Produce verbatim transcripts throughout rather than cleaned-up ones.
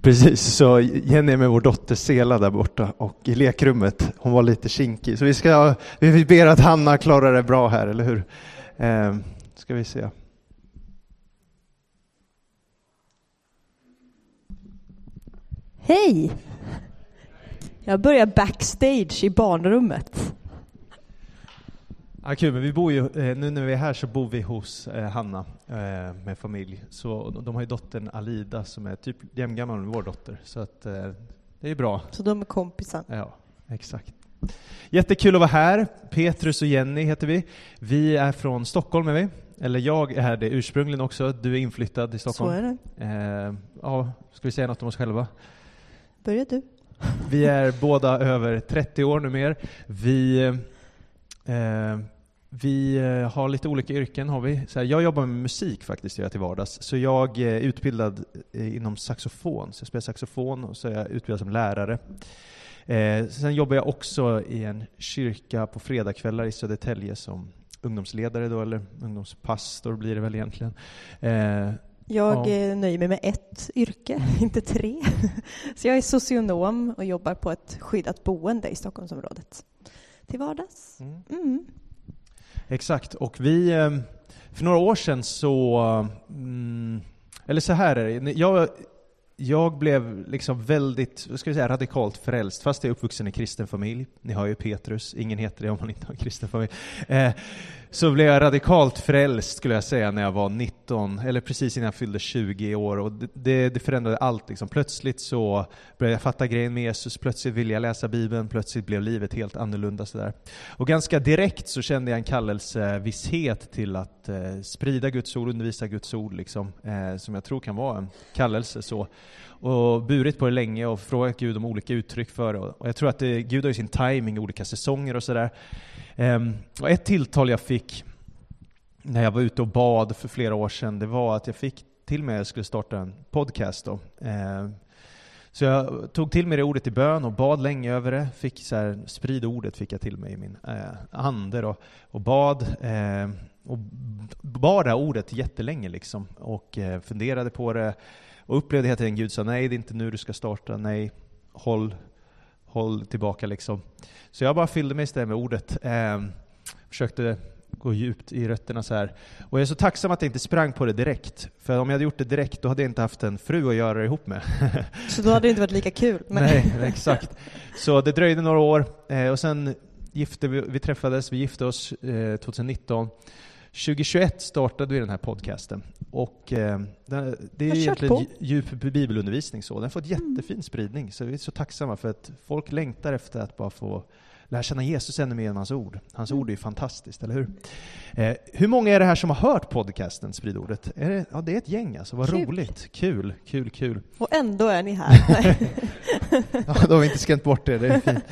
Precis, så Jenny med vår dotter Sela där borta och i lekrummet, hon var lite kinkig. Så vi ska vi ber att Hanna klarar det bra här, eller hur? Eh, ska vi se. Hej! Jag börjar backstage i barnrummet. Ja, kul, men vi bor ju, nu när vi är här så bor vi hos eh, Hanna eh, med familj. Så de har ju dottern Alida som är typ jämngammal med vår dotter. Så att eh, det är bra. Så de är kompisar. Ja, exakt. Jättekul att vara här. Petrus och Jenny heter vi. Vi är från Stockholm är vi. Eller jag är det ursprungligen också. Du är inflyttad i Stockholm. Så är det. Eh, ja, ska vi säga något om oss själva? Börjar du? Vi är båda över trettio år nu mer. Vi... Eh, vi har lite olika yrken har vi. Så här, jag jobbar med musik faktiskt gör jag till vardags. Så jag är utbildad eh, inom saxofon. Så jag spelar saxofon och så är jag utbildad som lärare. Eh, sen jobbar jag också i en kyrka på fredagskvällar i Södertälje som ungdomsledare då, eller ungdomspastor blir det väl egentligen. Eh, Jag ja. nöjer mig med ett yrke, inte tre. Så jag är socionom och jobbar på ett skyddat boende i Stockholmsområdet. Till vardags. Mm. Mm. Exakt, och vi för några år sedan så eller så här är det, jag, jag blev liksom väldigt, vad ska vi säga, radikalt frälst fast jag är uppvuxen i kristen familj. Ni har ju Petrus, ingen heter det om man inte har en kristen familj. Eh, så blev jag radikalt frälst skulle jag säga när jag var nitton eller precis innan jag fyllde tjugo år och det, det förändrade allt liksom. Plötsligt så började jag fatta grejen med Jesus, plötsligt ville jag läsa Bibeln, plötsligt blev livet helt annorlunda sådär. Och ganska direkt så kände jag en kallelsevisshet till att eh, sprida Guds ord, undervisa Guds ord liksom, eh, som jag tror kan vara en kallelse så. Och burit på det länge och frågat Gud om olika uttryck för det. Och jag tror att det, Gud har ju sin timing i olika säsonger och sådär. Um, och ett tilltal jag fick när jag var ute och bad för flera år sedan, det var att jag fick till mig att jag skulle starta en podcast då. Um, så jag tog till mig det ordet i bön och bad länge över det. Fick så här, sprid ordet fick jag till mig i min uh, ande då. Och bad uh, och bad det här ordet jättelänge liksom. Och uh, funderade på det. Och upplevde helt enkelt Gud sa nej, det är inte nu du ska starta. Nej, håll, håll tillbaka liksom. Så jag bara fyllde mig istället med ordet. Eh, försökte gå djupt i rötterna så här. Och jag är så tacksam att jag inte sprang på det direkt. För om jag hade gjort det direkt då hade jag inte haft en fru att göra det ihop med. Så då hade det inte varit lika kul. Men... Nej, exakt. Så det dröjde några år. Eh, och sen gifte vi, vi träffades, vi gifte oss eh, tjugonitton. tjugohundratjugoett startade vi den här podcasten och eh, det, det är egentligen på. djup bibelundervisning så. Den har fått jättefin mm. spridning så vi är så tacksamma för att folk längtar efter att bara få lära känna Jesus ännu mer än hans ord. Hans mm. ord är ju fantastiskt, eller hur? Eh, hur många är det här som har hört podcasten Spridordet? Är det, ja, det är ett gäng alltså, vad kul. roligt. Kul, kul, kul. Och ändå är ni här. Ja, då har vi inte skämt bort det, det är fint.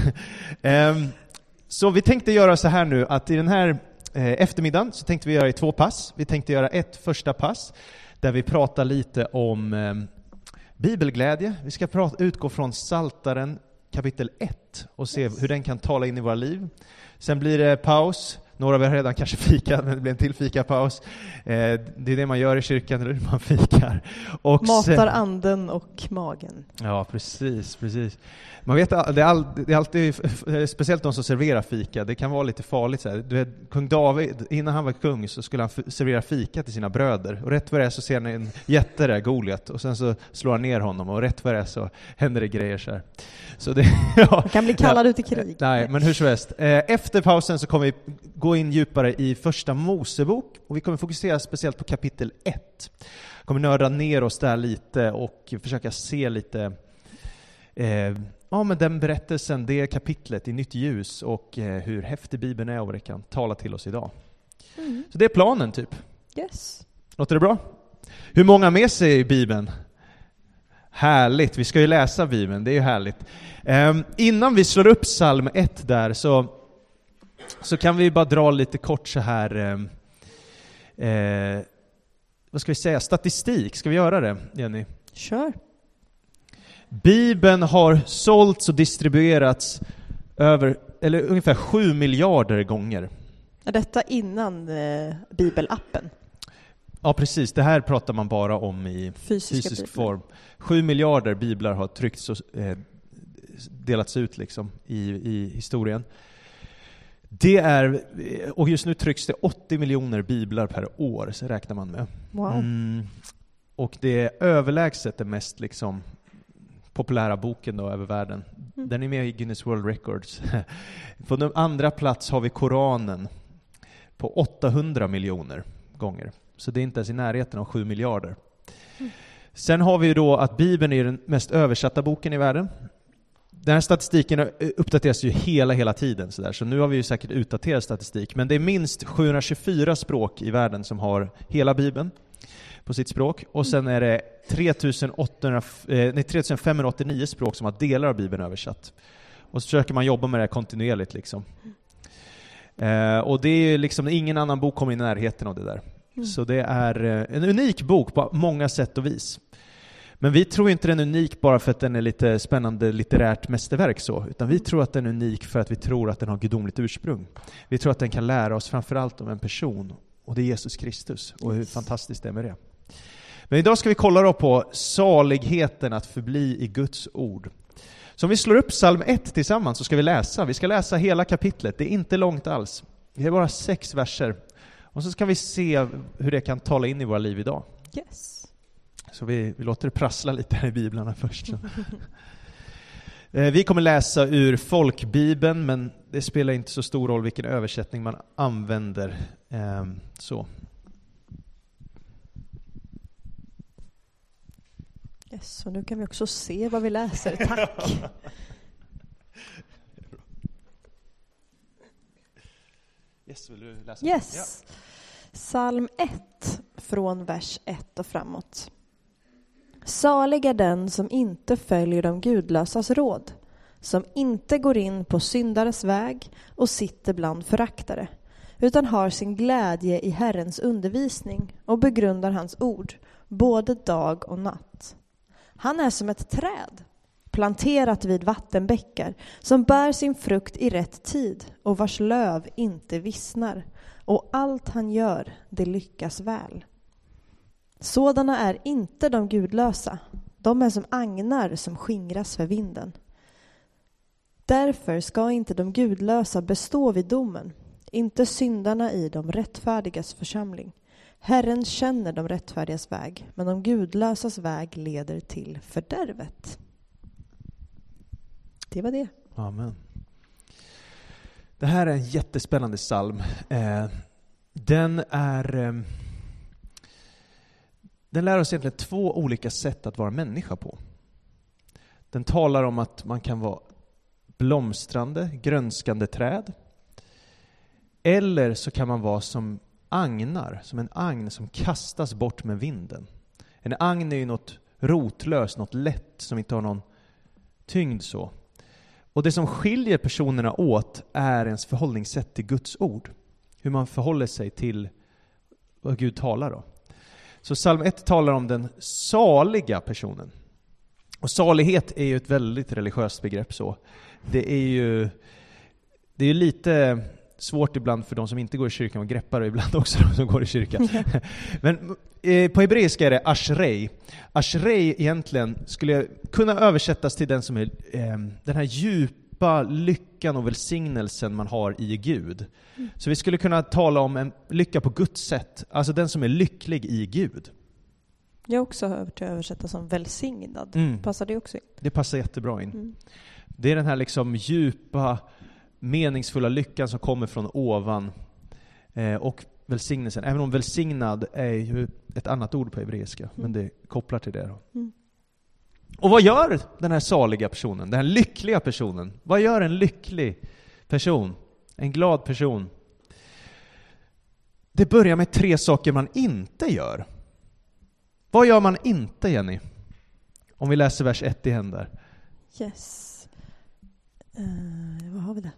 eh, så vi tänkte göra så här nu att i den här eftermiddagen så tänkte vi göra i två pass. Vi tänkte göra ett första pass där vi pratar lite om eh, bibelglädje. Vi ska prata, utgå från Psaltaren kapitel ett och se yes. hur den kan tala in i våra liv. Sen blir det paus. Några av er har redan kanske fikat, men det blir en till fikapaus. Eh, det är det man gör i kyrkan, eller man fikar. Och matar sen, anden och magen. Ja, precis, precis. Man vet, det är, all, det är alltid, speciellt de som serverar fika, det kan vara lite farligt. Så här. Du vet, kung David, innan han var kung så skulle han f- servera fika till sina bröder. Och rätt vad det är så ser ni en jätte där, Goliat. Och sen så slår han ner honom. Och rätt vad det är så händer det grejer så här. Så det, ja, kan bli kallad ja, ut i krig. Nej, men hur som helst. Efter pausen så kommer vi gå in djupare i första Mosebok. Och vi kommer fokusera speciellt på kapitel ett. Kommer nörda ner oss där lite och försöka se lite... Eh, ja, men den berättelsen, det kapitlet i nytt ljus och eh, hur häftig Bibeln är och vad det kan tala till oss idag. Mm. Så det är planen typ. Yes. Låter det bra? Hur många med sig i Bibeln? Härligt, vi ska ju läsa Bibeln, det är ju härligt. Eh, innan vi slår upp psalm ett där så, så kan vi bara dra lite kort så här... Eh, eh, vad ska vi säga? Statistik, ska vi göra det, Jenny? Kör. Bibeln har sålts och distribuerats över, eller ungefär sju miljarder gånger. Är detta innan eh, bibelappen? Ja, precis. Det här pratar man bara om i Fysiska fysisk biblar. form. Sju miljarder biblar har tryckts och eh, delats ut liksom i, i historien. Det är, och just nu trycks det åttio miljoner biblar per år, så räknar man med. Wow. Mm, och det är överlägset den mest liksom populära boken då över världen. Mm. Den är med i Guinness World Records. På den andra plats har vi Koranen på åttahundra miljoner gånger. Så det är inte ens i närheten av sju miljarder. Mm. Sen har vi då att Bibeln är den mest översatta boken i världen. Den här statistiken uppdateras ju hela, hela tiden. Så, där. Så nu har vi ju säkert utdaterad statistik. Men det är minst sjuhundratjugofyra språk i världen som har hela Bibeln på sitt språk. Och sen är det tre tusen femhundraåttionio språk som har delar av Bibeln översatt. Och så försöker man jobba med det kontinuerligt. Liksom. Eh, och det är liksom, ingen annan bok kommer i närheten av det där. Mm. Så det är en unik bok på många sätt och vis. Men vi tror inte den är unik bara för att den är lite spännande litterärt mästerverk så, utan vi tror att den är unik för att vi tror att den har gudomligt ursprung. Vi tror att den kan lära oss framförallt om en person, och det är Jesus Kristus, och hur fantastiskt det är med det. Men idag ska vi kolla då på saligheten att förbli i Guds ord. Så om vi slår upp psalm ett tillsammans så ska vi läsa. Vi ska läsa hela kapitlet, det är inte långt alls. Det är bara sex verser. Och så ska vi se hur det kan tala in i våra liv idag. Yes. Så vi, vi låter det prassla lite här i biblarna först. Så. eh, vi kommer läsa ur folkbibeln, men det spelar inte så stor roll vilken översättning man använder. Eh, så. Yes, och nu kan vi också se vad vi läser. Tack. Yes, vill du läsa? Yes. Ja. Psalm ett från vers ett och framåt. Salig är den som inte följer de gudlösas råd, som inte går in på syndares väg och sitter bland föraktare, utan har sin glädje i Herrens undervisning och begrundar hans ord, både dag och natt. Han är som ett träd, planterat vid vattenbäckar, som bär sin frukt i rätt tid och vars löv inte vissnar, och allt han gör, det lyckas väl. Sådana är inte de gudlösa. De är som agnar som skingras för vinden. Därför ska inte de gudlösa bestå vid domen, inte syndarna i de rättfärdigas församling. Herren känner de rättfärdigas väg, men de gudlösas väg leder till fördärvet. Det var det. Amen. Det här är en jättespännande psalm. Eh, den är... Eh, den lär oss egentligen två olika sätt att vara människa på. Den talar om att man kan vara blomstrande, grönskande träd. Eller så kan man vara som agnar, som en agn som kastas bort med vinden. En agn är ju något rotlöst, något lätt som inte har någon tyngd så. Och det som skiljer personerna åt är ens förhållningssätt till Guds ord. Hur man förhåller sig till vad Gud talar om. Så psalm ett talar om den saliga personen. Och salighet är ju ett väldigt religiöst begrepp så. Det är ju det är lite svårt ibland för de som inte går i kyrkan och greppar, och ibland också de som går i kyrkan. Men eh, på hebreiska är det ashrei. Ashrei egentligen skulle kunna översättas till den som är eh, den här djupa lyckan och välsignelsen man har i Gud. Mm. Så vi skulle kunna tala om en lycka på Guds sätt. Alltså den som är lycklig i Gud. Jag har också hört att översätta som välsignad. Mm. Passar det också in? Det passar jättebra in. Mm. Det är den här liksom djupa, meningsfulla lyckan som kommer från ovan. Eh, och välsignelsen. Även om välsignad är ju ett annat ord på hebreiska. Mm. Men det kopplar till det då. Mm. Och vad gör den här saliga personen? Den här lyckliga personen? Vad gör en lycklig person? En glad person? Det börjar med tre saker man inte gör. Vad gör man inte, Jenny? Om vi läser vers ett i händer. Yes. Uh, vad har vi det?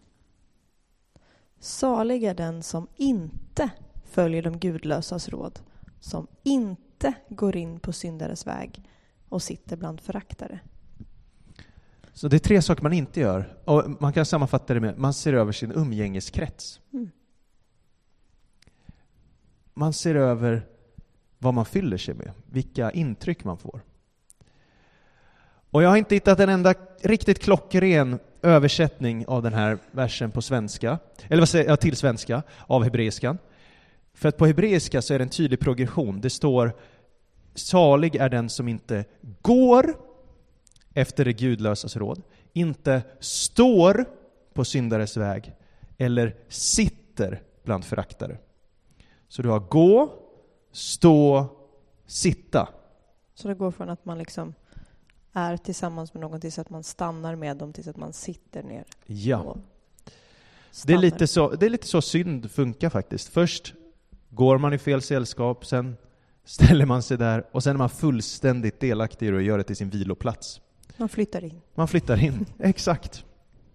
Salig är den som inte följer de gudlösas råd, som inte går in på syndares väg och sitter bland föraktare. Så det är tre saker man inte gör. Och man kan sammanfatta det med man ser över sin umgängeskrets. Mm. Man ser över vad man fyller sig med, vilka intryck man får. Och jag har inte hittat en enda riktigt klockren översättning av den här versen på svenska, eller vad säger jag, till svenska, av hebreiskan. För att på hebreiska så är det en tydlig progression. Det står: salig är den som inte går efter det gudlösas råd, inte står på syndares väg eller sitter bland föraktare. Så du har gå, stå, sitta. Så det går från att man liksom är tillsammans med någon tills att man stannar med dem, tills att man sitter ner. Ja. Det är, lite så, det är lite så synd funkar faktiskt. Först går man i fel sällskap, sen ställer man sig där och sen är man fullständigt delaktig och gör det till sin viloplats. Man flyttar in. Man flyttar in, exakt.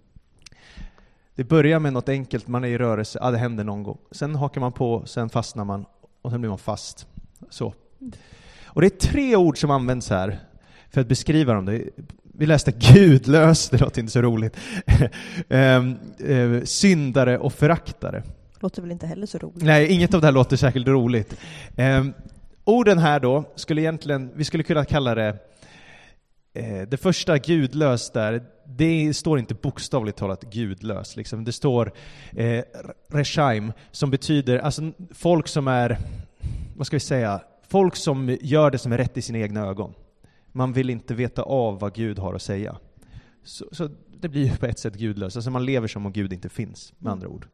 Det börjar med något enkelt, man är i rörelse, ja, det händer någon gång. Sen hakar man på, sen fastnar man och sen blir man fast. Så. Och det är tre ord som används här för att beskriva dem. Vi läste gudlös, det låter inte så roligt. ehm, eh, syndare och föraktare. Låter väl inte heller så roligt. Nej, inget av det här låter särskilt roligt. Ehm, orden här då skulle egentligen, vi skulle kunna kalla det eh, det första gudlös där, det står inte bokstavligt talat gudlös. Liksom. Det står eh, reshaim, som betyder alltså folk som är, vad ska vi säga, folk som gör det som är rätt i sina egna ögon. Man vill inte veta av vad Gud har att säga. Så, så det blir ju på ett sätt gudlöst. Alltså man lever som om Gud inte finns, med andra ord.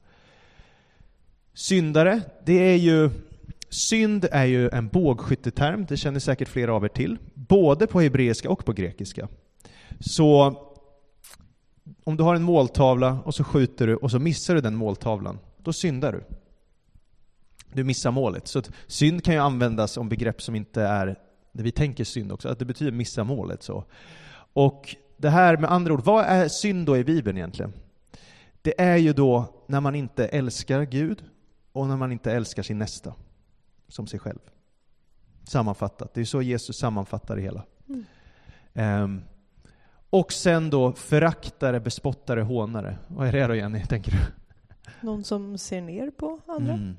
Syndare, det är ju, synd är ju en bågskytteterm, det känner säkert flera av er till. Både på hebreiska och på grekiska. Så om du har en måltavla och så skjuter du och så missar du den måltavlan, då syndar du. Du missar målet. Så att synd kan ju användas om begrepp som inte är det vi tänker synd också, att det betyder missa målet. Så. Och det här med andra ord, vad är synd då i Bibeln egentligen? Det är ju då när man inte älskar Gud och när man inte älskar sin nästa som sig själv. Sammanfattat. Det är så Jesus sammanfattar det hela. Mm. Um, och sen då föraktare, bespottare, hånare. Vad är det då, Jenny, tänker du? Någon som ser ner på andra? Mm.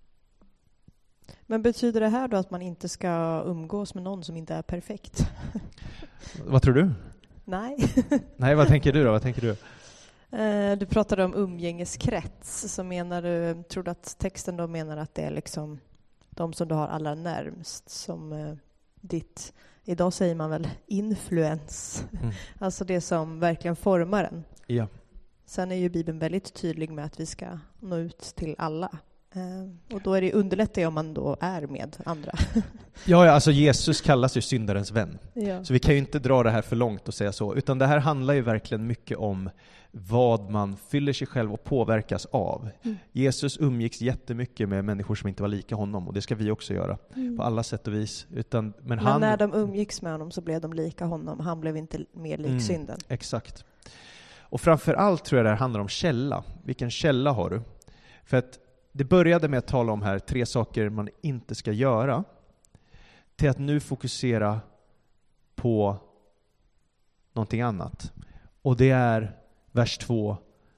Men betyder det här då att man inte ska umgås med någon som inte är perfekt? Vad tror du? Nej. Nej, vad tänker du då? Vad tänker du? Uh, du pratade om umgängeskrets. Så menar du, tror du att texten då menar att det är liksom de som du har allra närmst som uh, ditt, idag säger man väl influens. Mm. Alltså det som verkligen formar en. Ja. Sen är ju Bibeln väldigt tydlig med att vi ska nå ut till alla. Och då är det underlättare om man då är med andra. Ja, alltså Jesus kallas ju syndarens vän. Ja. Så vi kan ju inte dra det här för långt och säga så. Utan det här handlar ju verkligen mycket om vad man fyller sig själv och påverkas av. Mm. Jesus umgicks jättemycket med människor som inte var lika honom. Och det ska vi också göra. Mm. På alla sätt och vis. Utan, men men han... när de umgicks med honom så blev de lika honom. Han blev inte mer lik mm, synden. Exakt. Och framför allt tror jag det här handlar om källa. Vilken källa har du? För att det började med att tala om här tre saker man inte ska göra, till att nu fokusera på någonting annat. Och det är vers två.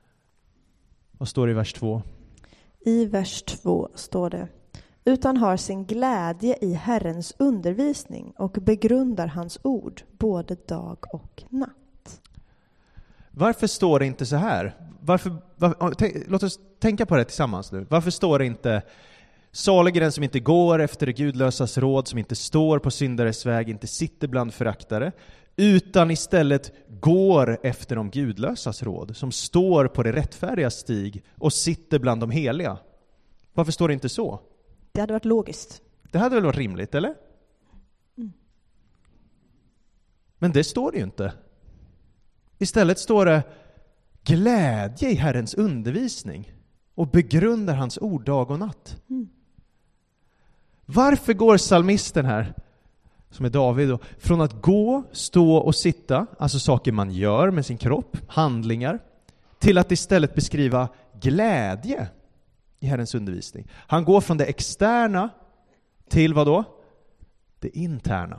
Vad står det i vers två? I vers två står det: utan har sin glädje i Herrens undervisning och begrundar hans ord både dag och natt. Varför står det inte så här? Varför, var, t- låt oss tänka på det tillsammans nu. Varför står det inte salig är den som inte går efter det gudlösas råd, som inte står på syndares väg, inte sitter bland föraktare, utan istället går efter de gudlösas råd, som står på det rättfärdiga stig och sitter bland de heliga? Varför står det inte så? Det hade varit logiskt. Det hade väl varit rimligt, eller? Mm. Men det står det ju inte. Istället står det glädje i Herrens undervisning och begrundar hans ord dag och natt. Mm. Varför går psalmisten här, som är David då, från att gå, stå och sitta, alltså saker man gör med sin kropp, handlingar, till att istället beskriva glädje i Herrens undervisning? Han går från det externa till vad då? Det interna.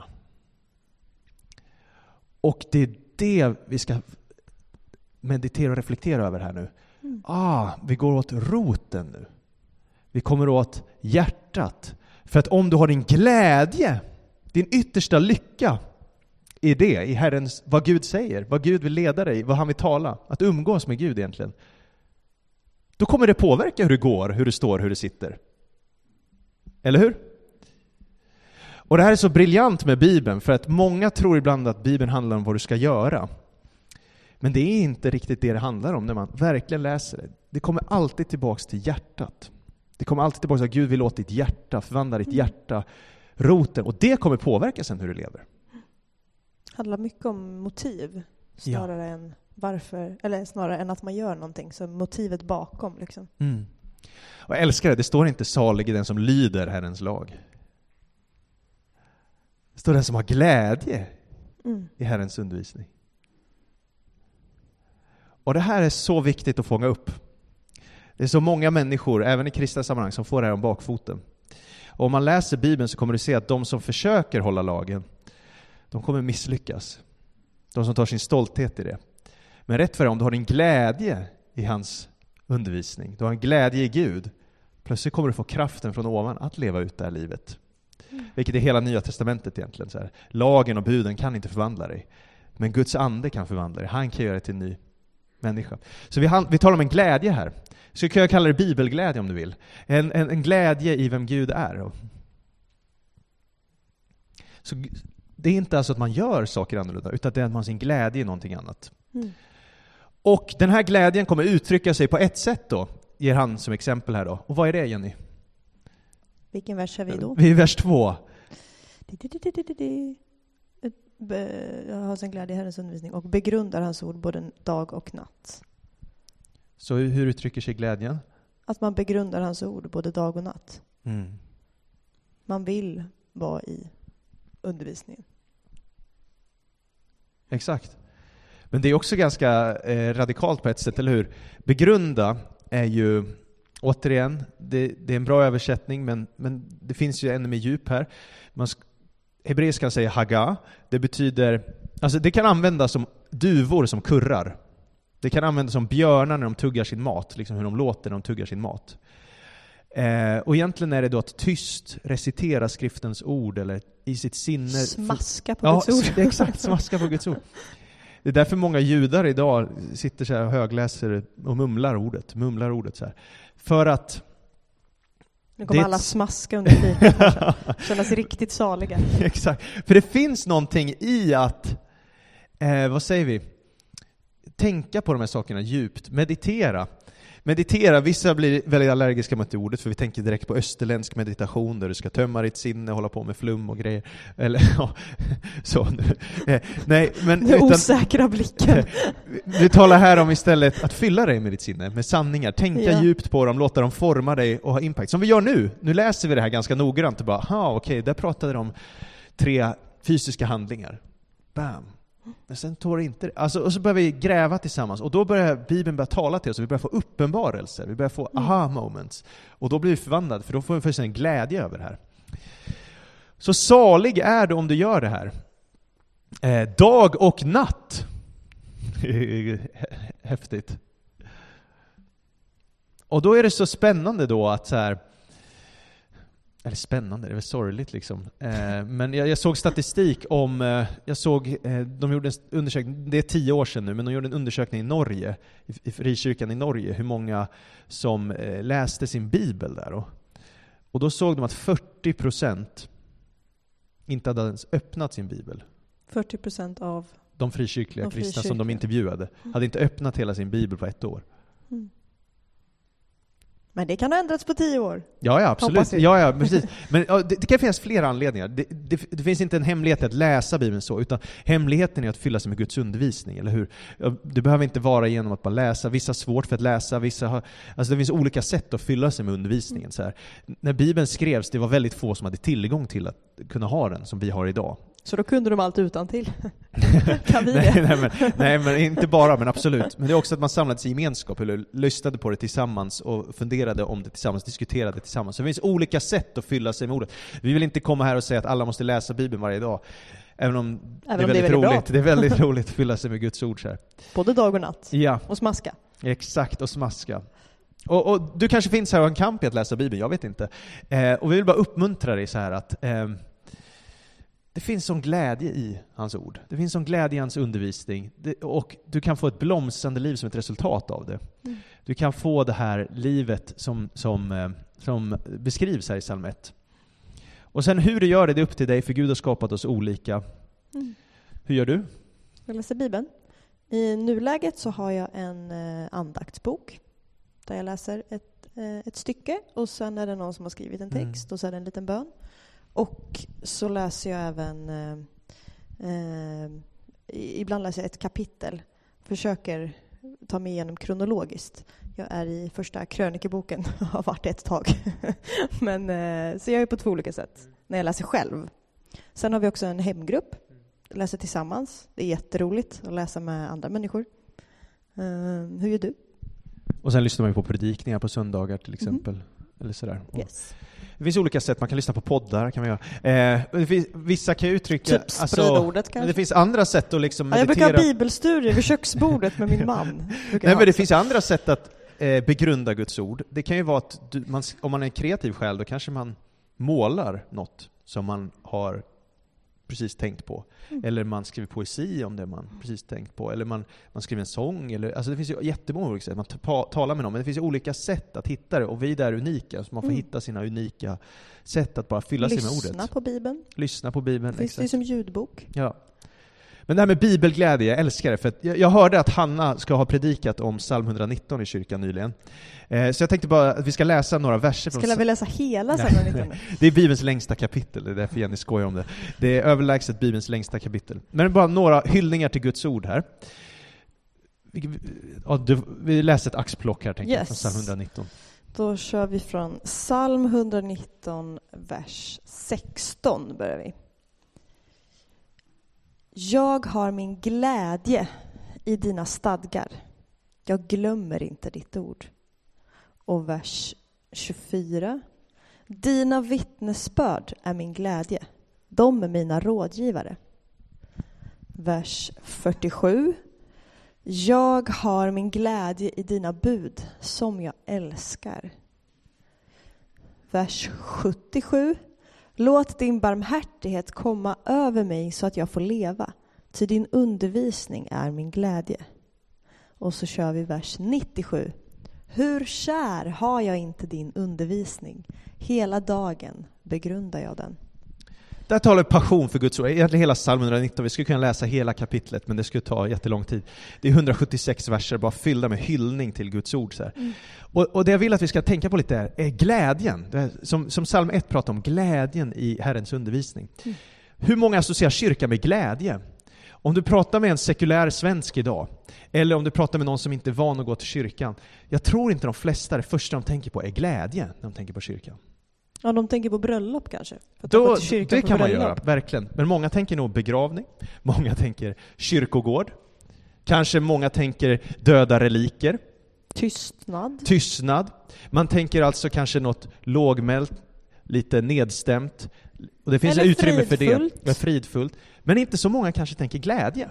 Och det är det vi ska meditera och reflektera över här nu. Mm. Ah, vi går åt roten nu. Vi kommer åt hjärtat. För att om du har din glädje, din yttersta lycka i det, i Herrens, vad Gud säger, vad Gud vill leda dig, vad han vill tala, att umgås med Gud egentligen, då kommer det påverka hur det går, hur det står, hur det sitter. Eller hur? Och det här är så briljant med Bibeln, för att många tror ibland att Bibeln handlar om vad du ska göra. Men det är inte riktigt det det handlar om när man verkligen läser det. Det kommer alltid tillbaks till hjärtat. Det kommer alltid tillbaka att Gud vill åt ditt hjärta, förvandla ditt hjärta, roten. Och det kommer påverka sen hur du lever. Det handlar mycket om motiv snarare ja. än varför, eller snarare än att man gör någonting. Så motivet bakom liksom. Mm. Och jag älskar det, det står inte salig i den som lyder Herrens lag. Det står den som har glädje mm. i Herrens undervisning. Och det här är så viktigt att fånga upp. Det är så många människor, även i kristna sammanhang, som får det här om bakfoten. Och om man läser Bibeln så kommer du se att de som försöker hålla lagen, de kommer misslyckas. De som tar sin stolthet i det. Men rätt för det, om du har din glädje i hans undervisning, du har en glädje i Gud, plötsligt kommer du få kraften från ovan att leva ut det här livet. Mm. Vilket är hela Nya testamentet egentligen. Så här. Lagen och buden kan inte förvandla dig. Men Guds ande kan förvandla dig. Han kan göra dig till en ny människa. Så vi, vi talar om en glädje här. Så kan jag kalla det bibelglädje om du vill. En, en, en glädje i vem Gud är. Så det är inte alltså att man gör saker annorlunda, utan det är att man har sin glädje i någonting annat. Mm. Och den här glädjen kommer uttrycka sig på ett sätt då. Ger han som exempel här då. Och vad är det, Jenny? Vilken vers är vi då? Vi är vers två. Jag har sin glädje i Herrens undervisning och begrundar hans ord både dag och natt. Så hur uttrycker sig glädjen? Att man begrundar hans ord både dag och natt. Mm. Man vill vara i undervisningen. Exakt. Men det är också ganska eh, radikalt på ett sätt, eller hur? Begrunda är ju, återigen, det, det är en bra översättning, men, men det finns ju ännu mer djup här. Man sk- hebreiskan säger haga. Det betyder, alltså det kan användas som duvor som kurrar. Det kan användas som björnar när de tuggar sin mat, liksom hur de låter när de tuggar sin mat. Eh, och egentligen är det då att tyst recitera skriftens ord eller i sitt sinne. Smaska på ja, Guds ord. Ja, exakt, smaska på Guds ord. Det är därför många judar idag sitter så här och högläser och mumlar ordet, mumlar ordet så här. För att nu kommer alla smaska under tiden. Känna sig riktigt saliga. Exakt. För det finns någonting i att, eh, vad säger vi? Tänka på de här sakerna djupt. Meditera. Meditera, vissa blir väldigt allergiska mot det ordet, för vi tänker direkt på österländsk meditation där du ska tömma ditt sinne och hålla på med flum och grejer. Eller, ja, så nu. Eh, nej, men den utan, osäkra blicken. Vi talar här om istället att fylla dig med ditt sinne, med sanningar. Tänka ja. djupt på dem, låta dem forma dig och ha impact. Som vi gör nu. Nu läser vi det här ganska noggrant och bara, aha, okej, där pratade de om tre fysiska handlingar. Bam. Men sen tår det inte. Alltså, och så börjar vi gräva tillsammans. Och då börjar Bibeln börja tala till oss. Vi börjar få uppenbarelser. Vi börjar få aha moments. Och då blir vi förvandlade. För då får vi först en glädje över det här. Så salig är du om du gör det här. Eh, dag och natt. Häftigt. Och då är det så spännande då att så här. Eller spännande, det är väl sorgligt liksom. Eh, men jag, jag såg statistik om, eh, jag såg, eh, de gjorde en undersökning, det är tio år sedan nu, men de gjorde en undersökning i Norge, i, i frikyrkan i Norge, hur många som eh, läste sin bibel där. Och, och då såg de att fyrtio procent inte hade ens öppnat sin bibel. fyrtio procent av de frikyrkliga de kristna frikyrkliga. som de intervjuade hade inte öppnat hela sin bibel på ett år. Mm. Men det kan ha ändrats på tio år. Ja, ja, absolut. Ja, ja, precis. Men ja, det, det kan finnas flera anledningar. Det, det, det finns inte en hemlighet att läsa Bibeln så, utan hemligheten är att fylla sig med Guds undervisning, eller hur? Det behöver inte vara genom att bara läsa. Vissa har svårt för att läsa, vissa har... Alltså det finns olika sätt att fylla sig med undervisningen. Så här. När Bibeln skrevs, det var väldigt få som hade tillgång till att kunna ha den, som vi har idag. Så då kunde de allt utan till. Kan vi nej, det? nej, men, nej, men inte bara, men absolut. Men det är också att man samlades i gemenskap, eller lyssnade på det tillsammans och funderade om det tillsammans, diskuterade tillsammans. Så det finns olika sätt att fylla sig med ordet. Vi vill inte komma här och säga att alla måste läsa Bibeln varje dag. Även om, Även det, är om väldigt det är väldigt roligt. Bra. Det är väldigt roligt att fylla sig med Guds ord så här. Både dag och natt. Ja. Och smaska. Exakt, och smaska. Och, och du kanske finns här och har en kamp i att läsa Bibeln, jag vet inte. Eh, och vi vill bara uppmuntra dig så här att eh, det finns sån glädje i hans ord. Det finns sån glädje i hans undervisning. Det, och du kan få ett blomstrande liv som ett resultat av det. Mm. Du kan få det här livet som, som, eh, som beskrivs här i psalm ett. Och sen hur du gör det, det är upp till dig, för Gud har skapat oss olika. Mm. Hur gör du? Jag läser Bibeln. I nuläget så har jag en eh, andaktsbok där jag läser ett, eh, ett stycke och sen är det någon som har skrivit en text mm. och så är det en liten bön. Och så läser jag även eh, eh, ibland läser jag ett kapitel. Försöker ta mig igenom kronologiskt. Jag är i första krönikeboken har varit ett tag. Men, eh, så jag är på två olika sätt när jag läser själv. Sen har vi också en hemgrupp. Läser tillsammans. Det är jätteroligt att läsa med andra människor. Uh, hur gör du? Och sen lyssnar man på predikningar på söndagar till exempel. Mm. Eller sådär. Yes. Det finns olika sätt. Man kan lyssna på poddar. Kan man göra. Eh, det finns, vissa kan uttrycka... Typ sprida ordet kanske. Det finns andra sätt att liksom meditera. Ja, jag brukar ha bibelstudier vid köksbordet med min man. Nej, men det finns andra sätt att eh, begrunda Guds ord. Det kan ju vara att du, man, om man är en kreativ själ, då kanske man målar något som man har precis tänkt på. Mm. Eller man skriver poesi om det man precis tänkt på. Eller man, man skriver en sång. Eller, alltså det finns ju jättemånga olika sätt. Man ta, talar med någon. Men det finns ju olika sätt att hitta det. Och vi är unika. Så man får mm. hitta sina unika sätt att bara fylla sig med ordet. Lyssna på Bibeln. Lyssna på Bibeln. Finns det som ljudbok. Ja. Men det här med bibelglädje, jag älskar det. För att jag, jag hörde att Hanna ska ha predikat om psalm etthundranitton i kyrkan nyligen. Eh, så jag tänkte bara att vi ska läsa några verser. Ska vi läsa hela psalm etthundranitton? Det är Bibelns längsta kapitel, det är därför Jenny skojar om det. Det är överlägset Bibelns längsta kapitel. Men bara några hyllningar till Guds ord här. Vi, ja, du, vi läser ett axplock här, tänker yes. jag, från psalm etthundranitton. Då kör vi från psalm etthundranitton, vers sexton börjar vi. Jag har min glädje i dina stadgar. Jag glömmer inte ditt ord. Och vers tjugofyra. Dina vittnesbörd är min glädje. De är mina rådgivare. Vers fyrtiosju. Jag har min glädje i dina bud som jag älskar. Vers sjuttiosju. Låt din barmhärtighet komma över mig så att jag får leva. Till din undervisning är min glädje. Och så kör vi vers nittiosju. Hur kär har jag inte din undervisning? Hela dagen begrundar jag den. Där talar passion för Guds ord. Egentligen hela psalm etthundranitton. Vi skulle kunna läsa hela kapitlet, men det skulle ta jättelång tid. Det är hundrasjuttiosex verser bara fyllda med hyllning till Guds ord. Så här. Mm. Och, och det jag vill att vi ska tänka på lite är, är glädjen. Det är, som, som psalm ett pratar om, glädjen i Herrens undervisning. Mm. Hur många associerar kyrka med glädje? Om du pratar med en sekulär svensk idag, eller om du pratar med någon som inte är van att gå till kyrkan. Jag tror inte de flesta, det första de tänker på är glädje när de tänker på kyrkan. Ja, de tänker på bröllop kanske. För Då, det kan man göra, verkligen. Men många tänker nog begravning. Många tänker kyrkogård. Kanske många tänker döda reliker. Tystnad. Tystnad. Man tänker alltså kanske något lågmält, lite nedstämt. Och det finns utrymme för det. Ja, fridfullt. Men inte så många kanske tänker glädje.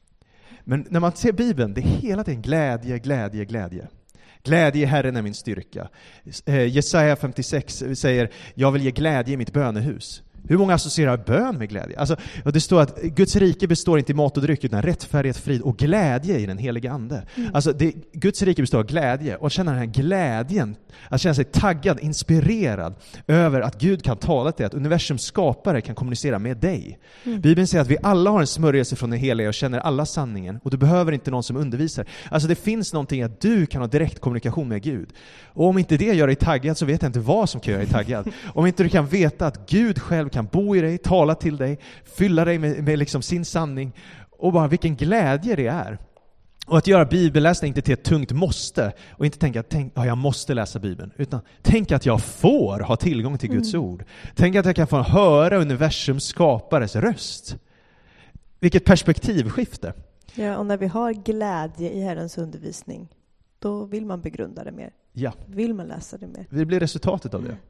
Men när man ser Bibeln, det är hela tiden glädje, glädje, glädje. Glädje i Herren är min styrka. Eh, Jesaja femtiosex säger, jag vill ge glädje i mitt bönehus. Hur många associerar bön med glädje? Alltså, det står att Guds rike består inte i mat och dryck utan rättfärdighet, frid och glädje i den heliga ande. Mm. Alltså, det, Guds rike består av glädje. Och att känna den här glädjen, att känna sig taggad, inspirerad över att Gud kan tala till dig, att universums skapare kan kommunicera med dig. Mm. Bibeln säger att vi alla har en smörjelse från den heliga och känner alla sanningen. Och du behöver inte någon som undervisar. Alltså det finns någonting att du kan ha direkt kommunikation med Gud. Och om inte det gör dig taggad så vet jag inte vad som kan göra dig taggad. Om inte du kan veta att Gud själv kan bo i dig, tala till dig, fylla dig med, med liksom sin sanning och bara vilken glädje det är. Och att göra bibelläsning inte till ett tungt måste och inte tänka att tänk, ja, jag måste läsa Bibeln, utan tänk att jag får ha tillgång till Guds mm. ord. Tänk att jag kan få höra universums skapares röst. Vilket perspektivskifte. Ja, och när vi har glädje i Herrens undervisning, då vill man begrunda det mer. Ja. Vill man läsa det mer. Det blir resultatet av det. Mm.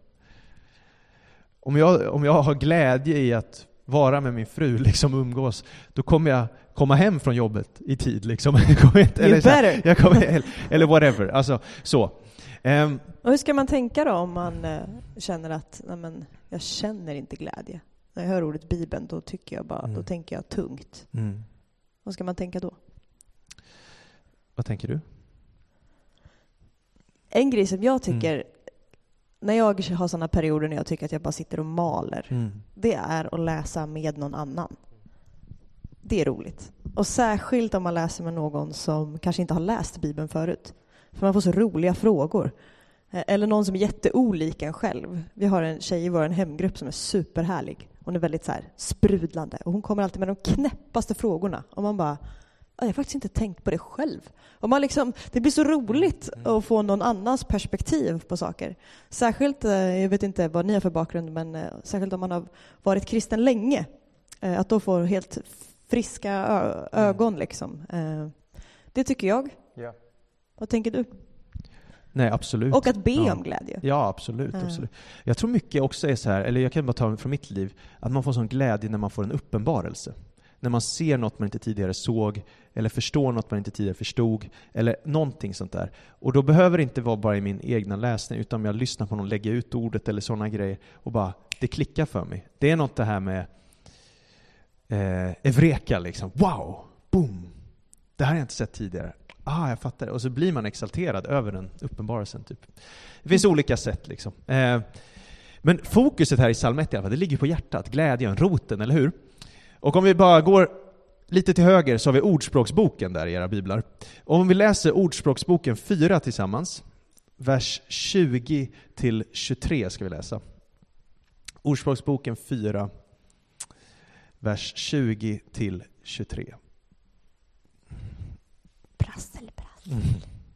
Om jag, om jag har glädje i att vara med min fru, liksom umgås, då kommer jag komma hem från jobbet i tid. Liksom. eller, så här, jag kommer, eller whatever. Alltså, så. Um, Och hur ska man tänka då om man eh, känner att nej men, jag känner inte glädje? När jag hör ordet Bibeln, då tycker jag bara, Mm. då tänker jag tungt. mm. Vad ska man tänka då? Vad tänker du? En grej som jag tycker, Mm. när jag har sådana perioder när jag tycker att jag bara sitter och maler, Mm. det är att läsa med någon annan. Det är roligt. Och särskilt om man läser med någon som kanske inte har läst Bibeln förut. För man får så roliga frågor. Eller någon som är jätteolik en själv. Vi har en tjej i vår hemgrupp som är superhärlig. Hon är väldigt så här sprudlande. Och hon kommer alltid med de knäppaste frågorna. Och man bara, jag har faktiskt inte tänkt på det själv. Och man liksom, det blir så roligt att få någon annans perspektiv på saker. Särskilt, jag vet inte vad ni har för bakgrund, men särskilt om man har varit kristen länge. Att då få helt friska ö- ögon liksom. Det tycker jag. Ja. Vad tänker du? Nej, absolut. Och att be ja. om glädje. Ja, absolut, Mm. absolut. Jag tror mycket också är så här, eller jag kan bara ta från mitt liv, att man får sån glädje när man får en uppenbarelse. När man ser något man inte tidigare såg, eller förstår något man inte tidigare förstod, eller någonting sånt där. Och då behöver det inte vara bara i min egna läsning, utan om jag lyssnar på någon lägga ut ordet eller sådana grejer, och bara, det klickar för mig. Det är något det här med eh, Evreka liksom. Wow! Boom! Det här har jag inte sett tidigare. Ah, jag fattar det. Och så blir man exalterad över den uppenbarelsen typ. Det finns olika sätt liksom. Eh, men fokuset här i psalm ett i alla fall, det ligger på hjärtat, glädjen, roten, eller hur? Och om vi bara går lite till höger så har vi Ordspråksboken där i era biblar. Och om vi läser Ordspråksboken fyra tillsammans, vers tjugo till tjugotre ska vi läsa. Ordspråksboken fyra, vers tjugo till tjugotre. Prassel, prassel. Mm.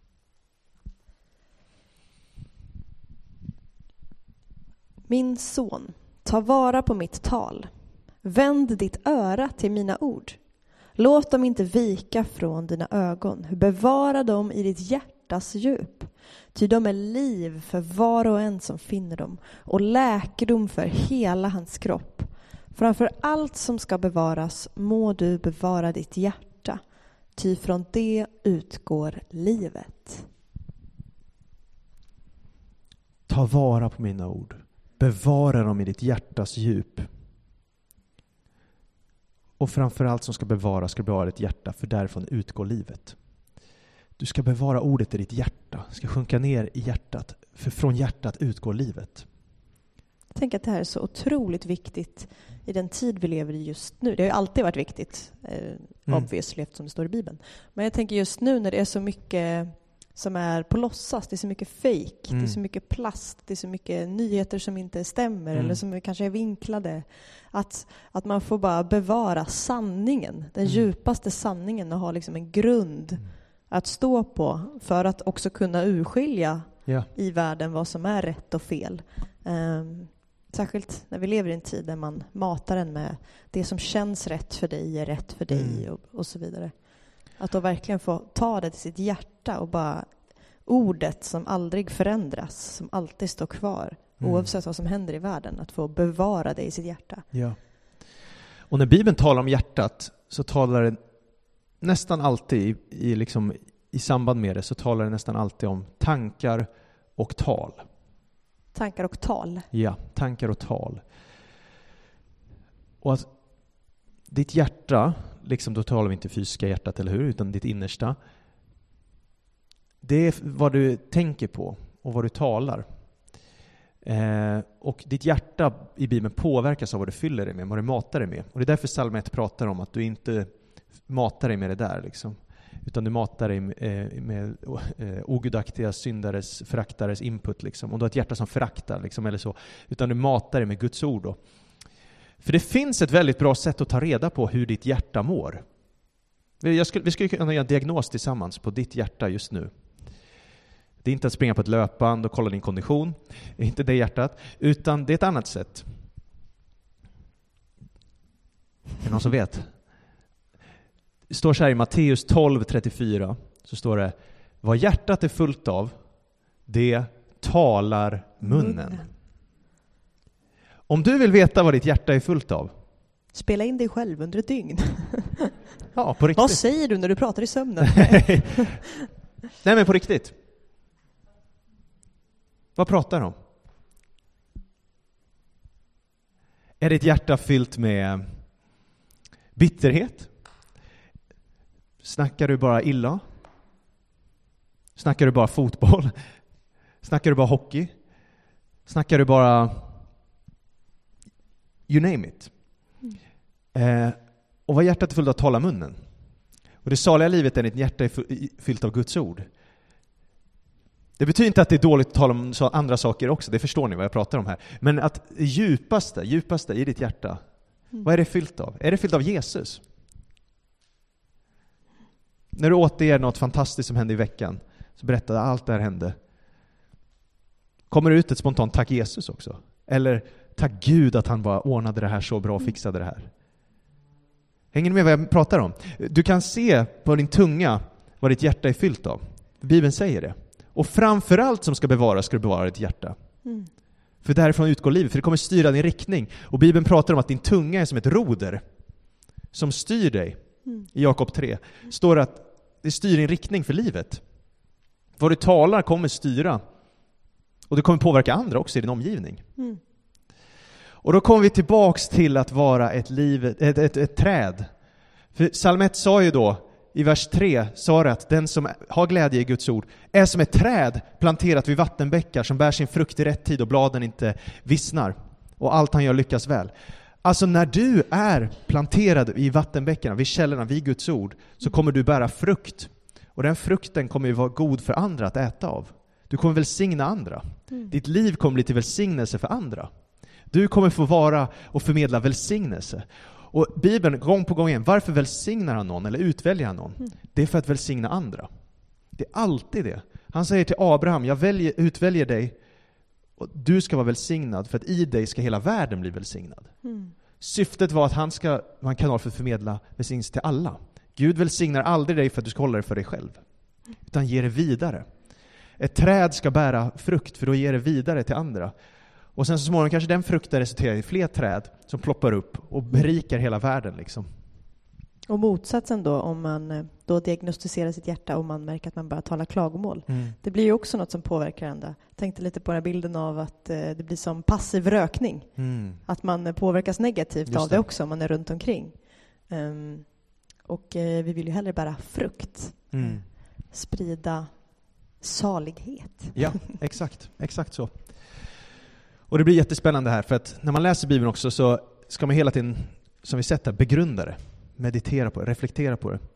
Min son, ta vara på mitt tal. Vänd ditt öra till mina ord. Låt dem inte vika från dina ögon. Bevara dem i ditt hjärtas djup. Ty de är liv för var och en som finner dem, och läkedom för hela hans kropp. Framför allt som ska bevaras må du bevara ditt hjärta. Ty från det utgår livet. Ta vara på mina ord. Bevara dem i ditt hjärtas djup. Och framförallt som ska bevaras ska bevara ditt hjärta, för därifrån utgår livet. Du ska bevara ordet i ditt hjärta. Ska sjunka ner i hjärtat. För från hjärtat utgår livet. Jag tänker att det här är så otroligt viktigt i den tid vi lever i just nu. Det har ju alltid varit viktigt, eh, Mm. obviously, eftersom det står i Bibeln. Men jag tänker just nu när det är så mycket som är på låtsas, det är så mycket fake, Mm. det är så mycket plast, det är så mycket nyheter som inte stämmer Mm. eller som kanske är vinklade. Att, att man får bara bevara sanningen, den Mm. djupaste sanningen, och ha liksom en grund Mm. att stå på för att också kunna urskilja Ja. i världen vad som är rätt och fel. Um, särskilt när vi lever i en tid där man matar en med det som känns rätt för dig är rätt för dig Mm. och, och så vidare. Att då verkligen få ta det till sitt hjärta och bara ordet som aldrig förändras, som alltid står kvar, Mm. oavsett vad som händer i världen, att få bevara det i sitt hjärta. Ja. Och när Bibeln talar om hjärtat så talar det nästan alltid i, i, liksom, i samband med det så talar det nästan alltid om tankar och tal. Tankar och tal. Ja, tankar och tal. Och att ditt hjärta, liksom då talar vi inte fysiska hjärtat, eller hur, utan ditt innersta. Det är vad du tänker på och vad du talar. Eh, och ditt hjärta i Bibeln påverkas av vad du fyller dig med, vad du matar dig med. Och det är därför psalm ett pratar om att du inte matar dig med det där liksom. Utan du matar dig med, eh, med eh, ogudaktiga syndares, föraktares input liksom. Och du har ett hjärta som föraktar liksom, eller så. Utan du matar dig med Guds ord då. För det finns ett väldigt bra sätt att ta reda på hur ditt hjärta mår. Jag skulle, vi skulle kunna göra en diagnos tillsammans på ditt hjärta just nu. Det är inte att springa på ett löpband och kolla din kondition. Det är inte det hjärtat. Utan det är ett annat sätt. Är det någon som vet? Det står så här i Matteus tolv trettiofyra. Så står det: vad hjärtat är fullt av, det talar munnen. Munnen. Om du vill veta vad ditt hjärta är fullt av. Spela in dig själv under ett dygn. Ja, på riktigt. Vad säger du när du pratar i sömnen? Nej, men på riktigt. Vad pratar de om? Är ditt hjärta fyllt med bitterhet? Snackar du bara illa? Snackar du bara fotboll? Snackar du bara hockey? Snackar du bara you name it? Mm. Eh, och vad hjärtat är fullt av talar munnen. Och det saliga livet är ditt hjärta är fyllt av Guds ord. Det betyder inte att det är dåligt att tala om andra saker också, det förstår ni vad jag pratar om här. Men att djupaste, djupaste i ditt hjärta, mm. vad är det fyllt av? Är det fyllt av Jesus? När du återger något fantastiskt som hände i veckan, så berättar att allt det här hände. Kommer det ut ett spontant tack Jesus också? Eller tack Gud att han bara ordnade det här så bra och fixade det här? Hänger ni med vad jag pratar om? Du kan se på din tunga vad ditt hjärta är fyllt av. Bibeln säger det. Och framförallt som ska bevaras ska du bevara ditt hjärta. Mm. För därifrån utgår livet, för det kommer styra din riktning. Och Bibeln pratar om att din tunga är som ett roder som styr dig. Mm. I Jakob tre står det att det styr din riktning för livet. Vad du talar kommer styra. Och det kommer påverka andra också i din omgivning. Mm. Och då kommer vi tillbaks till att vara ett, liv, ett, ett, ett, ett träd. För Psalm ett sa ju då, i vers tre sa det att den som har glädje i Guds ord är som ett träd planterat vid vattenbäckar som bär sin frukt i rätt tid och bladen inte vissnar. Och allt han gör lyckas väl. Alltså när du är planterad i vattenbäckarna, vid källorna, vid Guds ord, så kommer du bära frukt. Och den frukten kommer ju vara god för andra att äta av. Du kommer välsigna andra. Mm. Ditt liv kommer bli till välsignelse för andra. Du kommer få vara och förmedla välsignelse. Och Bibeln gång på gång igen, varför välsignar han någon eller utväljer han någon? Mm. Det är för att välsigna andra. Det är alltid det. Han säger till Abraham, jag väljer, utväljer dig och du ska vara välsignad för att i dig ska hela världen bli välsignad. Mm. Syftet var att han ska vara en kanal för att förmedla välsignelse till alla. Gud välsignar aldrig dig för att du ska hålla det för dig själv, utan ger det vidare. Ett träd ska bära frukt för då ger det vidare till andra. Och sen så småningom kanske den frukten resulterar i fler träd som ploppar upp och berikar hela världen liksom. Och motsatsen då, om man då diagnostiserar sitt hjärta och man märker att man börjar tala klagomål. Mm. Det blir ju också något som påverkar andra. Jag tänkte lite på den här bilden av att eh, det blir som passiv rökning. Mm. Att man påverkas negativt Just av det. det också om man är runt omkring. Um, och eh, vi vill ju hellre bära frukt. Mm. Sprida salighet. Ja, exakt. Exakt så. Och det blir jättespännande här, för att när man läser Bibeln också så ska man hela tiden, som vi sett här, begrunda det, meditera på det, reflektera på det.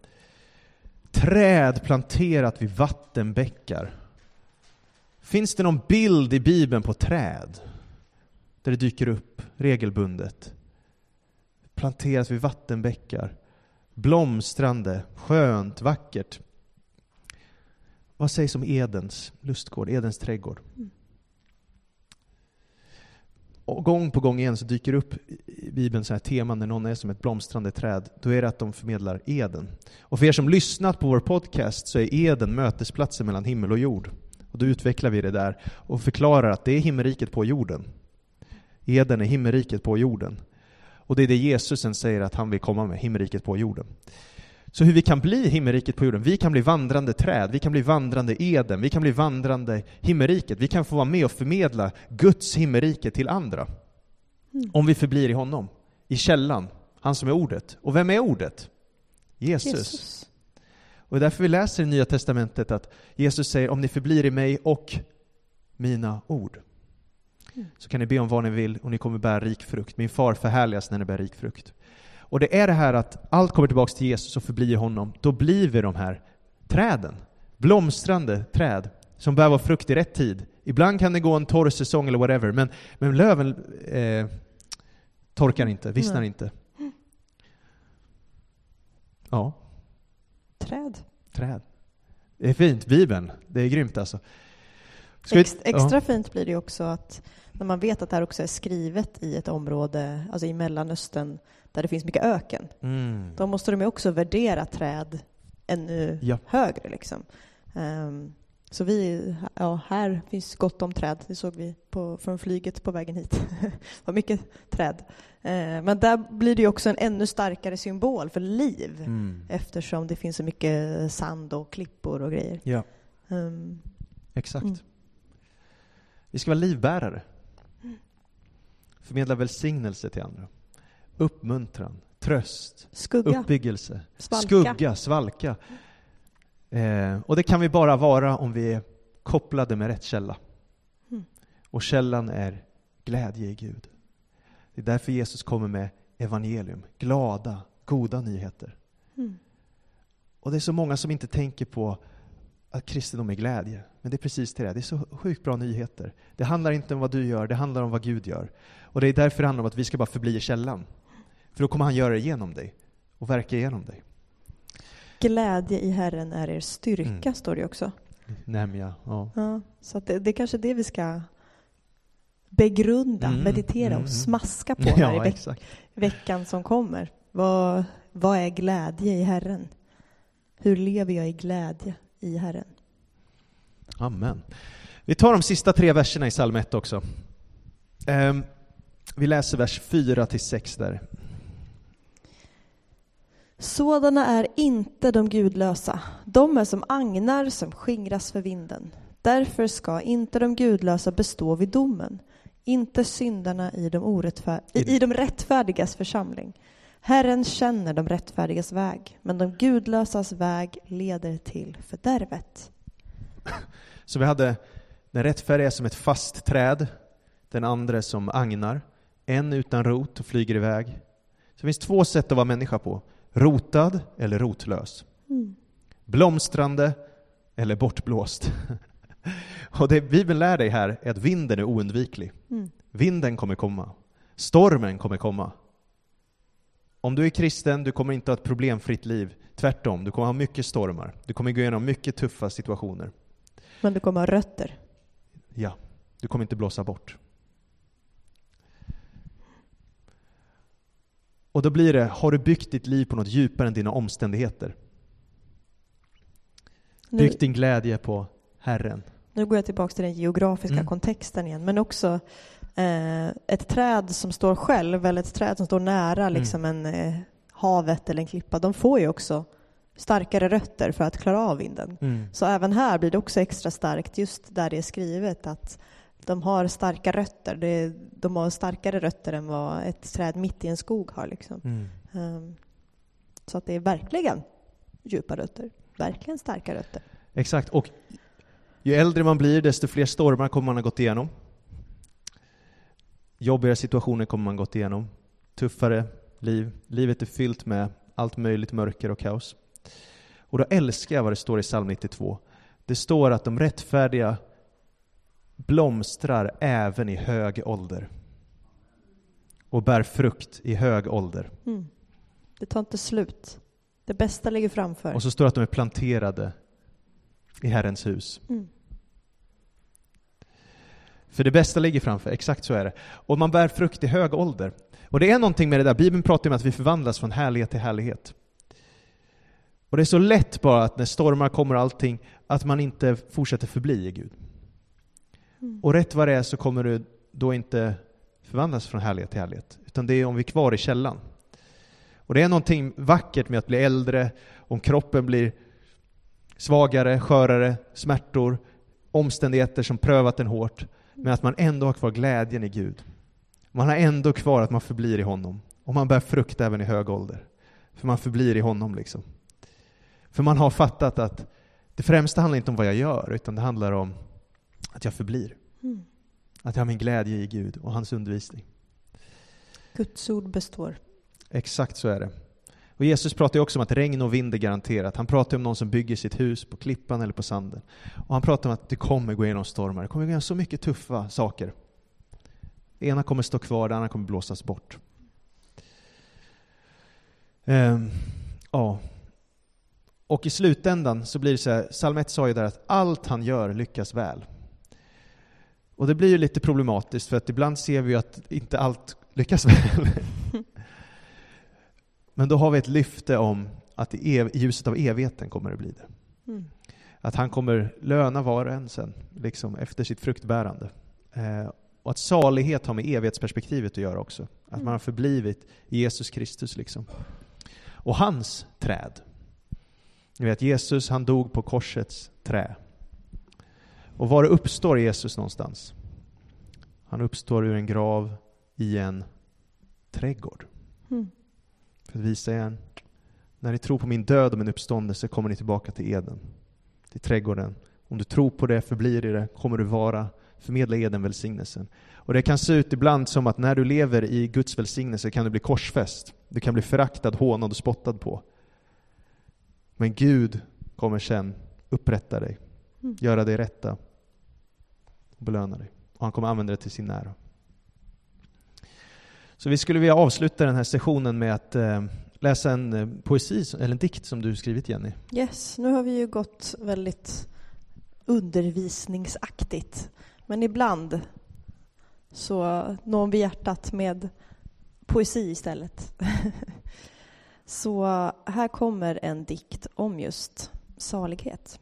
Träd planterat vid vattenbäckar. Finns det någon bild i Bibeln på träd där det dyker upp regelbundet? Planterat vid vattenbäckar, blomstrande, skönt, vackert. Vad sägs om Edens lustgård, Edens trädgård? Mm. Och gång på gång igen så dyker upp i Bibeln så här teman när någon är som ett blomstrande träd. Då är det att de förmedlar Eden. Och för er som lyssnat på vår podcast så är Eden mötesplatsen mellan himmel och jord. Och då utvecklar vi det där och förklarar att det är himmelriket på jorden. Eden är himmelriket på jorden. Och det är det Jesus sen säger att han vill komma med, himmelriket på jorden. Så hur vi kan bli himmelriket på jorden, vi kan bli vandrande träd, vi kan bli vandrande Eden, vi kan bli vandrande himmelriket, vi kan få vara med och förmedla Guds himmelrike till andra. Mm. Om vi förblir i honom, i källan, han som är ordet. Och vem är ordet? Jesus. Jesus. Och därför vi läser i Nya testamentet att Jesus säger, om ni förblir i mig och mina ord, mm. så kan ni be om vad ni vill och ni kommer bära rik frukt. Min far förhärligas när ni bär rik frukt. Och det är det här att allt kommer tillbaka till Jesus och förblir honom. Då blir vi de här träden. Blomstrande träd som bär vara frukt i rätt tid. Ibland kan det gå en torr säsong eller whatever. Men, men löven eh, torkar inte, vissnar mm. inte. Ja. Träd. Träd. Det är fint. Bibeln. Det är grymt alltså. Ex, extra ja. fint blir det också att när man vet att det här också är skrivet i ett område, alltså i Mellanöstern, där det finns mycket öken. Mm. Då måste de ju också värdera träd ännu ja. högre. Liksom. Um, så vi, ja, här finns gott om träd. Det såg vi på, från flyget på vägen hit. Det var mycket träd. Uh, men där blir det ju också en ännu starkare symbol för liv. Mm. Eftersom det finns så mycket sand och klippor och grejer. Ja, um, exakt. Mm. Vi ska vara livbärare. Förmedla välsignelse till andra. Uppmuntran, tröst, Skugga. uppbyggelse, Svalka. skugga, svalka. Eh, och det kan vi bara vara om vi är kopplade med rätt källa. Mm. Och källan är glädje i Gud. Det är därför Jesus kommer med evangelium. Glada, goda nyheter. Mm. Och det är så många som inte tänker på att kristendom är glädje. Men det är precis det. Det är så sjukt bra nyheter. Det handlar inte om vad du gör, det handlar om vad Gud gör. Och det är därför det handlar om att vi ska bara förbli i källan. För då kommer han göra det genom dig. Och verka genom dig. Glädje i Herren är er styrka, Mm. står det också. Nämja, ja. Ja, så att det, det är kanske det vi ska begrunda, Mm, meditera mm, och smaska på ja, här i veck- exakt. veckan som kommer. Vad, vad är glädje i Herren? Hur lever jag i glädje i Herren? Amen. Vi tar de sista tre verserna i psalm ett också. Um, vi läser vers fyra till sex där. Sådana är inte de gudlösa. De är som agnar som skingras för vinden. Därför ska inte de gudlösa bestå vid domen. Inte syndarna i de, orättfär- i, i de rättfärdigas församling. Herren känner de rättfärdigas väg, men de gudlösas väg leder till fördärvet. Så vi hade den rättfärdiga som ett fast träd, den andra som agnar, en utan rot och flyger iväg. Så det finns två sätt att vara människa på. Rotad eller rotlös. Mm. Blomstrande eller bortblåst. Och det Bibeln lär dig här är att vinden är oundviklig. Mm. Vinden kommer komma. Stormen kommer komma. Om du är kristen, du kommer inte ha ett problemfritt liv. Tvärtom, du kommer ha mycket stormar. Du kommer gå igenom mycket tuffa situationer. Men du kommer ha rötter. Ja, du kommer inte blåsa bort. Och då blir det, har du byggt ditt liv på något djupare än dina omständigheter? Nu, Byggt din glädje på Herren. nu går jag tillbaka till den geografiska Mm. kontexten igen. Men också eh, ett träd som står själv, eller ett träd som står nära Mm. liksom en eh, havet eller en klippa. De får ju också starkare rötter för att klara av vinden. Mm. Så även här blir det också extra starkt just där det är skrivet att de har starka rötter. Det, de har starkare rötter än vad ett träd mitt i en skog har. Liksom. Mm. Um, så att det är verkligen djupa rötter. Verkligen starka rötter. Exakt, och ju äldre man blir desto fler stormar kommer man ha gått igenom. Jobbigare situationer kommer man gått igenom. Tuffare liv. Livet är fyllt med allt möjligt mörker och kaos. Och då älskar jag vad det står i psalm nittiotvå. Det står att de rättfärdiga blomstrar även i hög ålder. Och bär frukt i hög ålder. Mm. Det tar inte slut. Det bästa ligger framför. Och så står det att de är planterade i Herrens hus. Mm. För det bästa ligger framför, exakt så är det. Och man bär frukt i hög ålder. Och det är någonting med det där, Bibeln pratar om att vi förvandlas från härlighet till härlighet. Och det är så lätt bara att när stormar kommer och allting, att man inte fortsätter förbli i Gud. Mm. Och rätt vad det är så kommer du då inte förvandlas från härlighet till härlighet. Utan det är om vi är kvar i källan. Och det är någonting vackert med att bli äldre, om kroppen blir svagare, skörare, smärtor, omständigheter som prövat en hårt. Men att man ändå har kvar glädjen i Gud. Man har ändå kvar att man förblir i honom. Och man bär frukt även i hög ålder. För man förblir i honom liksom. För man har fattat att det främsta handlar inte om vad jag gör, utan det handlar om att jag förblir. Mm. Att jag har min glädje i Gud och hans undervisning. Guds ord består. Exakt så är det. Och Jesus pratar ju också om att regn och vind är garanterat. Han pratar om någon som bygger sitt hus på klippan eller på sanden. Och han pratar om att det kommer gå igenom stormar. Det kommer gå igenom så mycket tuffa saker. Det ena kommer stå kvar, det andra kommer blåsas bort. Um, ja. Och i slutändan så blir det så här, psalm ett sa ju där att allt han gör lyckas väl. Och det blir ju lite problematiskt för att ibland ser vi att inte allt lyckas väl. Men då har vi ett lyfte om att i, ev- i ljuset av evigheten kommer det bli det. Mm. Att han kommer löna var och en sen, liksom efter sitt fruktbärande. Eh, och att salighet har med evighetsperspektivet att göra också. Att Mm. man har förblivit i Jesus Kristus liksom. Och hans träd. Ni vet, Jesus han dog på korsets trä. Och var uppstår Jesus någonstans? Han uppstår ur en grav i en trädgård. Mm. För att visa igen, när ni tror på min död och min uppståndelse kommer ni tillbaka till Eden, till trädgården. Om du tror på det, förblir i det, kommer du vara, förmedla Eden välsignelsen. Och det kan se ut ibland som att när du lever i Guds välsignelse kan du bli korsfäst. Du kan bli föraktad, hånad och spottad på. Men Gud kommer sen upprätta dig, mm. göra dig rätta och belöna dig. Och han kommer använda det till sin ära. Så vi skulle vilja avsluta den här sessionen med att eh, läsa en eh, poesi, eller en dikt som du skrivit, Jenny. Yes, nu har vi ju gått väldigt undervisningsaktigt. Men ibland så når vi hjärtat med poesi istället. Så här kommer en dikt om just salighet.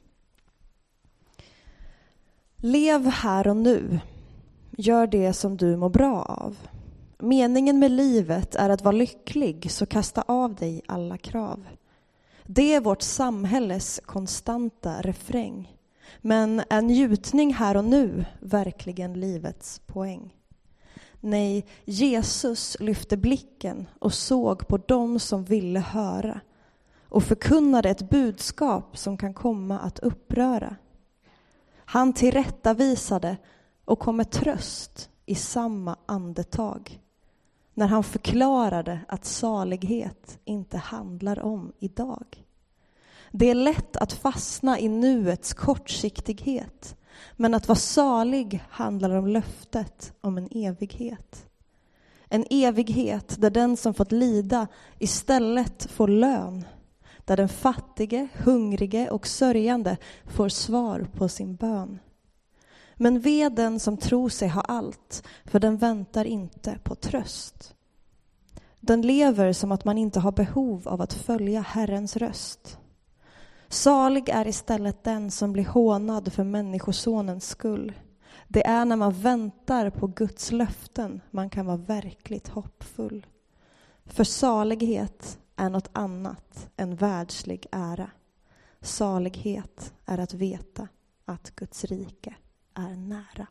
Lev här och nu. Gör det som du mår bra av. Meningen med livet är att vara lycklig, så kasta av dig alla krav. Det är vårt samhälles konstanta refräng. Men är njutning här och nu verkligen livets poäng? Nej, Jesus lyfte blicken och såg på dem som ville höra och förkunnade ett budskap som kan komma att uppröra. Han tillrättavisade och kom med tröst i samma andetag när han förklarade att salighet inte handlar om idag. Det är lätt att fastna i nuets kortsiktighet, men att vara salig handlar om löftet om en evighet. En evighet där den som fått lida istället får lön, där den fattige, hungrige och sörjande får svar på sin bön. Men ve den som tror sig ha allt, för den väntar inte på tröst. Den lever som att man inte har behov av att följa Herrens röst. Salig är istället den som blir hånad för människosonens skull. Det är när man väntar på Guds löften man kan vara verkligt hoppfull. För salighet är något annat än världslig ära. Salighet är att veta att Guds rike är nära.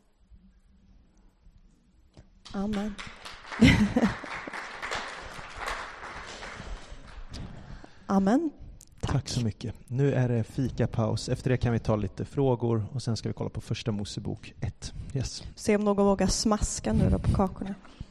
Amen. Amen. Tack. Tack så mycket. Nu är det fikapaus. Efter det kan vi ta lite frågor och sen ska vi kolla på första Mosebok ett. Yes. Se om någon vågar smaska nu då på kakorna.